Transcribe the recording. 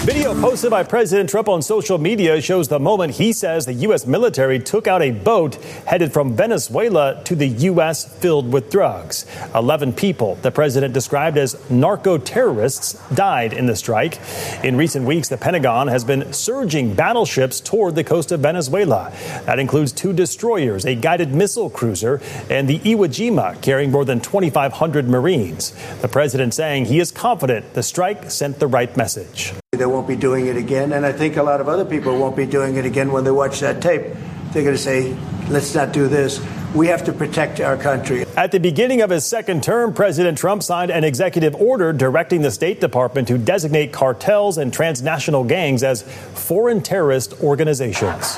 Video posted by President Trump on social media shows the moment he says the U.S. military took out a boat headed from Venezuela to the U.S. filled with drugs. 11 people the president described as narco-terrorists died in the strike. In recent weeks, the Pentagon has been surging battleships toward the coast of Venezuela. That includes 2 destroyers, a guided missile cruiser, and the Iwo Jima, carrying more than 2,500 Marines. The president saying he is confident the strike sent the right message. They won't be doing it again, and I think a lot of other people won't be doing it again when they watch that tape. They're going to say, let's not do this. We have to protect our country. At the beginning of his second term, President Trump signed an executive order directing the State Department to designate cartels and transnational gangs as foreign terrorist organizations.